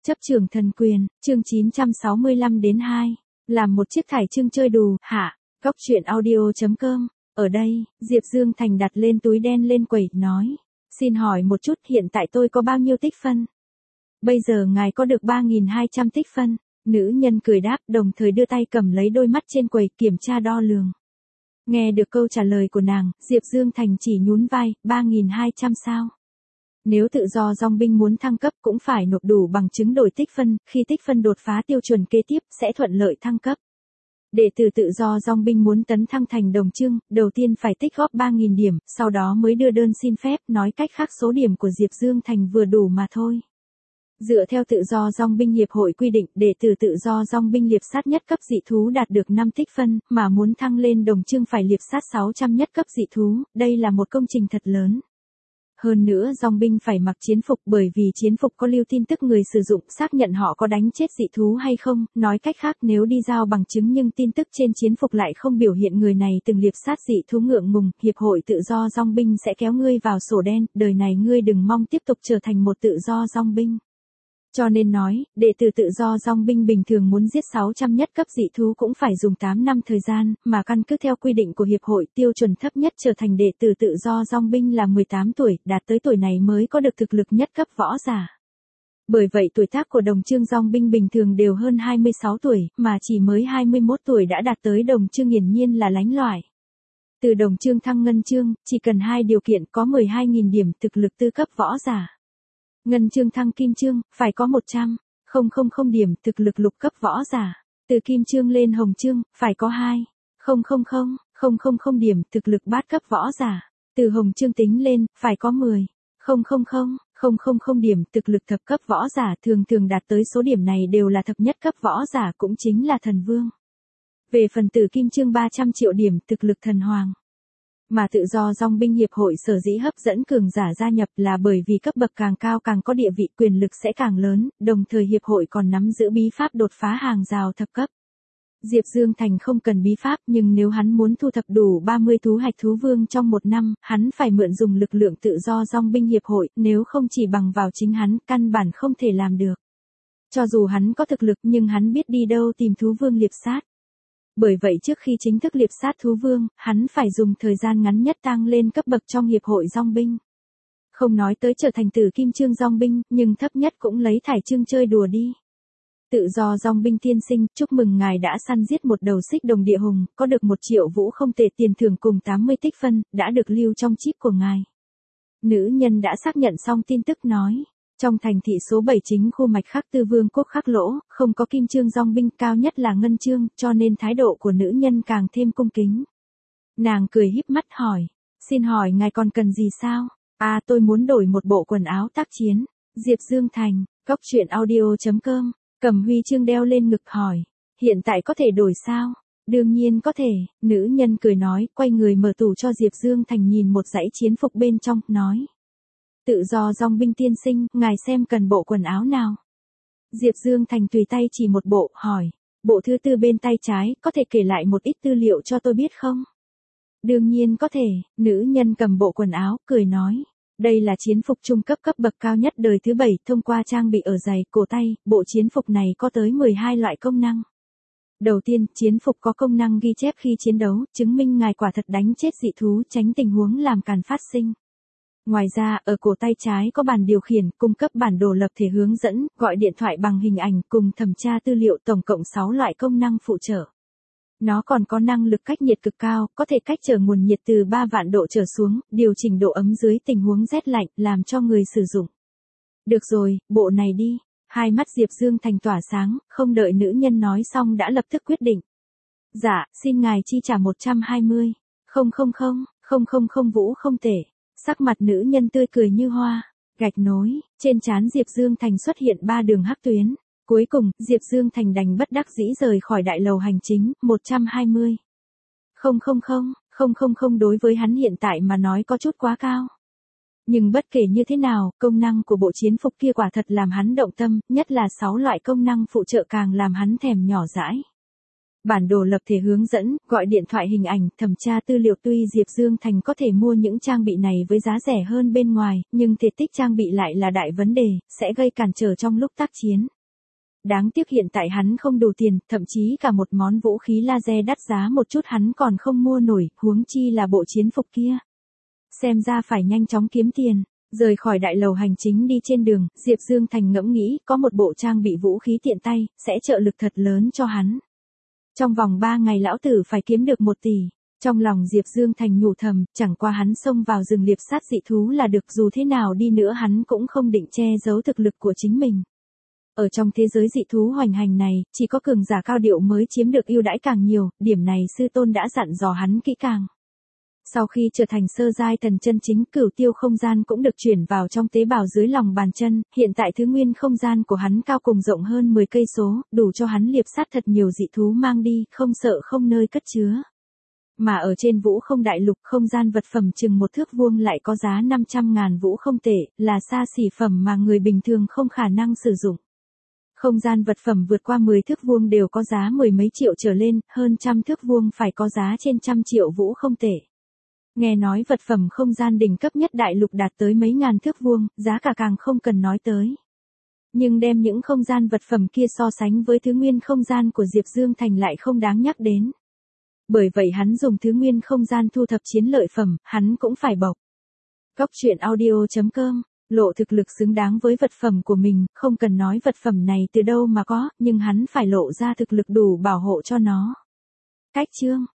Chấp trường thần quyền, chương 965-2. Làm một chiếc thải chương chơi đù, hạ. Góc truyện audio.com. Ở đây, Diệp Dương Thành đặt lên túi đen lên quầy, nói. Xin hỏi một chút, hiện tại tôi có bao nhiêu tích phân? Bây giờ ngài có được 3.200 tích phân. Nữ nhân cười đáp, đồng thời đưa tay cầm lấy đôi mắt trên quầy kiểm tra đo lường. Nghe được câu trả lời của nàng, Diệp Dương Thành chỉ nhún vai, 3.200 sao? Nếu tự do dòng binh muốn thăng cấp cũng phải nộp đủ bằng chứng đổi tích phân, khi tích phân đột phá tiêu chuẩn kế tiếp sẽ thuận lợi thăng cấp. Đệ tử tự do dòng binh muốn tấn thăng thành đồng chương, đầu tiên phải tích góp 3.000 điểm, sau đó mới đưa đơn xin phép, nói cách khác số điểm của Diệp Dương Thành vừa đủ mà thôi. Dựa theo tự do dòng binh hiệp hội quy định, đệ tử tự do dòng binh liệp sát nhất cấp dị thú đạt được 5 tích phân, mà muốn thăng lên đồng chương phải liệp sát 600 nhất cấp dị thú, đây là một công trình thật lớn. Hơn nữa dòng binh phải mặc chiến phục, bởi vì chiến phục có lưu tin tức người sử dụng xác nhận họ có đánh chết dị thú hay không, nói cách khác nếu đi giao bằng chứng nhưng tin tức trên chiến phục lại không biểu hiện người này từng liệp sát dị thú, ngượng ngùng, hiệp hội tự do dòng binh sẽ kéo ngươi vào sổ đen, đời này ngươi đừng mong tiếp tục trở thành một tự do dòng binh. Cho nên nói, đệ tử tự do dòng binh bình thường muốn giết 600 nhất cấp dị thú cũng phải dùng 8 năm thời gian, mà căn cứ theo quy định của hiệp hội, tiêu chuẩn thấp nhất trở thành đệ tử tự do dòng binh là 18 tuổi, đạt tới tuổi này mới có được thực lực nhất cấp võ giả. Bởi vậy tuổi tác của đồng chương dòng binh bình thường đều hơn 26 tuổi, mà chỉ mới 21 tuổi đã đạt tới đồng chương hiển nhiên là lánh loại. Từ đồng chương thăng ngân chương, chỉ cần 2 điều kiện có 12.000 điểm thực lực tư cấp võ giả. Ngân chương thăng kim chương, phải có 100.000 điểm thực lực lục cấp võ giả. Từ kim chương lên hồng chương, phải có 2.000 điểm thực lực bát cấp võ giả. Từ hồng chương tính lên, phải có 10.000 điểm thực lực thập cấp võ giả. Thường đạt tới số điểm này đều là thập nhất cấp võ giả, cũng chính là thần vương. Về phần từ kim chương 300 triệu điểm thực lực thần hoàng. Mà tự do dòng binh hiệp hội sở dĩ hấp dẫn cường giả gia nhập là bởi vì cấp bậc càng cao càng có địa vị, quyền lực sẽ càng lớn, đồng thời hiệp hội còn nắm giữ bí pháp đột phá hàng rào thập cấp. Diệp Dương Thành không cần bí pháp, nhưng nếu hắn muốn thu thập đủ 30 thú hạch thú vương trong một năm, hắn phải mượn dùng lực lượng tự do dòng binh hiệp hội, nếu không chỉ bằng vào chính hắn, căn bản không thể làm được. Cho dù hắn có thực lực nhưng hắn biết đi đâu tìm thú vương liệp sát. Bởi vậy trước khi chính thức liệp sát thú vương, hắn phải dùng thời gian ngắn nhất tăng lên cấp bậc trong hiệp hội dòng binh. Không nói tới trở thành tử kim chương dòng binh, nhưng thấp nhất cũng lấy thải chương chơi đùa đi. Tự do dòng binh tiên sinh, chúc mừng ngài đã săn giết một đầu xích đồng địa hùng, có được 1 triệu vũ không tệ tiền thưởng cùng 80 tích phân, đã được lưu trong chip của ngài. Nữ nhân đã xác nhận xong tin tức nói. Trong thành thị số 7 chính khu mạch khắc tư vương quốc khắc lỗ, không có kim chương dòng binh, cao nhất là ngân chương, cho nên thái độ của nữ nhân càng thêm cung kính. Nàng cười híp mắt hỏi, xin hỏi ngài còn cần gì sao? À, tôi muốn đổi một bộ quần áo tác chiến. Diệp Dương Thành, góc truyện audio.com, cầm huy chương đeo lên ngực hỏi, hiện tại có thể đổi sao? Đương nhiên có thể, nữ nhân cười nói, quay người mở tủ cho Diệp Dương Thành nhìn một dãy chiến phục bên trong, nói. Tự do dòng binh tiên sinh, ngài xem cần bộ quần áo nào? Diệp Dương Thành tùy tay chỉ một bộ, hỏi, bộ thứ tư bên tay trái, có thể kể lại một ít tư liệu cho tôi biết không? Đương nhiên có thể, nữ nhân cầm bộ quần áo, cười nói, đây là chiến phục trung cấp cấp bậc cao nhất đời thứ 7, thông qua trang bị ở giày, cổ tay, bộ chiến phục này có tới 12 loại công năng. Đầu tiên, chiến phục có công năng ghi chép khi chiến đấu, chứng minh ngài quả thật đánh chết dị thú, tránh tình huống làm càn phát sinh. Ngoài ra, ở cổ tay trái có bản điều khiển, cung cấp bản đồ lập thể hướng dẫn, gọi điện thoại bằng hình ảnh cùng thẩm tra tư liệu, tổng cộng 6 loại công năng phụ trợ. Nó còn có năng lực cách nhiệt cực cao, có thể cách trở nguồn nhiệt từ 3 vạn độ trở xuống, điều chỉnh độ ấm dưới tình huống rét lạnh, làm cho người sử dụng. Được rồi, bộ này đi. Hai mắt Diệp Dương Thành tỏa sáng, không đợi nữ nhân nói xong đã lập tức quyết định. Dạ, xin ngài chi trả 120.000 vũ không tệ. Sắc mặt nữ nhân tươi cười như hoa, gạch nối, trên trán Diệp Dương Thành xuất hiện 3 đường hắc tuyến. Cuối cùng, Diệp Dương Thành đành bất đắc dĩ rời khỏi đại lầu hành chính, 120.000 đối với hắn hiện tại mà nói có chút quá cao. Nhưng bất kể như thế nào, công năng của bộ chiến phục kia quả thật làm hắn động tâm, nhất là 6 loại công năng phụ trợ càng làm hắn thèm nhỏ dãi. Bản đồ lập thể hướng dẫn, gọi điện thoại hình ảnh, thẩm tra tư liệu. Tuy Diệp Dương Thành có thể mua những trang bị này với giá rẻ hơn bên ngoài, nhưng thể tích trang bị lại là đại vấn đề, sẽ gây cản trở trong lúc tác chiến. đáng tiếc hiện tại hắn không đủ tiền, thậm chí cả một món vũ khí laser đắt giá một chút hắn còn không mua nổi, huống chi là bộ chiến phục kia. Xem ra phải nhanh chóng kiếm tiền. Rời khỏi đại lầu hành chính đi trên đường, Diệp Dương Thành ngẫm nghĩ, có một bộ trang bị vũ khí tiện tay, sẽ trợ lực thật lớn cho hắn. Trong vòng 3 ngày lão tử phải kiếm được 1 tỷ. Trong lòng Diệp Dương Thành nhủ thầm, chẳng qua hắn xông vào rừng liệp sát dị thú là được, dù thế nào đi nữa hắn cũng không định che giấu thực lực của chính mình. Ở trong thế giới dị thú hoành hành này, chỉ có cường giả cao điệu mới chiếm được ưu đãi càng nhiều, điểm này sư tôn đã dặn dò hắn kỹ càng. Sau khi trở thành sơ giai thần chân chính, Cửu Tiêu không gian cũng được chuyển vào trong tế bào dưới lòng bàn chân, hiện tại thứ nguyên không gian của hắn cao cùng rộng hơn 10 cây số, đủ cho hắn liệp sát thật nhiều dị thú mang đi, không sợ không nơi cất chứa. Mà ở trên Vũ Không Đại Lục, không gian vật phẩm chừng 1 thước vuông lại có giá 500.000 vũ không tệ, là xa xỉ phẩm mà người bình thường không khả năng sử dụng. Không gian vật phẩm vượt qua 10 thước vuông đều có giá 10 mấy triệu trở lên, hơn 100 thước vuông phải có giá trên 100 triệu vũ không tệ. Nghe nói vật phẩm không gian đỉnh cấp nhất đại lục đạt tới mấy ngàn thước vuông, giá cả càng không cần nói tới. Nhưng đem những không gian vật phẩm kia so sánh với thứ nguyên không gian của Diệp Dương Thành lại không đáng nhắc đến. Bởi vậy hắn dùng thứ nguyên không gian thu thập chiến lợi phẩm, hắn cũng phải bộc. Góc.audio.com, lộ thực lực xứng đáng với vật phẩm của mình, không cần nói vật phẩm này từ đâu mà có, nhưng hắn phải lộ ra thực lực đủ bảo hộ cho nó. Cách chương